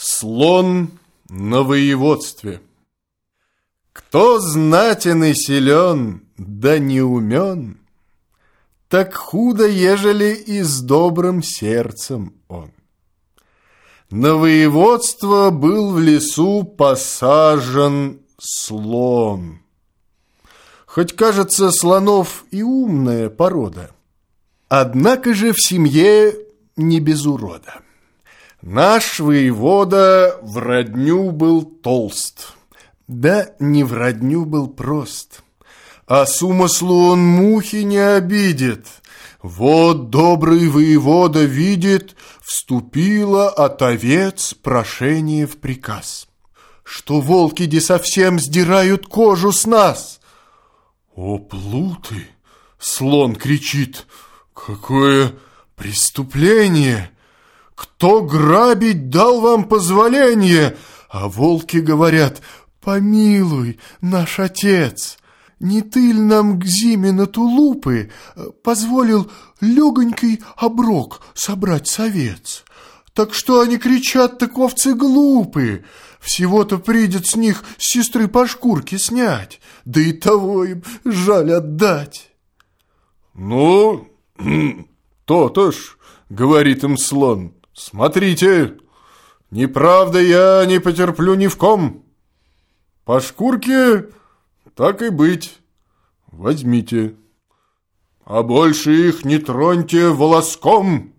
Слон на воеводстве. Кто знатен и силен, да не умен, так худо, ежели и с добрым сердцем он. На воеводство был в лесу посажен слон. Хоть, кажется, слонов и умная порода, однако же в семье не без урода. Наш воевода в родню был толст, да не в родню был прост, а с умыслу он мухи не обидит. Вот добрый воевода видит, вступило от овец прошение в приказ, что волки-де совсем сдирают кожу с нас. О, плуты! Слон кричит: какое преступление! Кто грабить дал вам позволение? А волки говорят: помилуй, наш отец, не ты ль нам к зиме на тулупы позволил легонький оброк собрать с овец? Так что они кричат, так овцы глупы. Всего-то придет с них с сестры по шкурке снять, да и того им жаль отдать. Ну, то-то ж, говорит им слон, смотрите, неправда я не потерплю ни в ком. По шкурке так и быть, возьмите, а больше их не троньте волоском.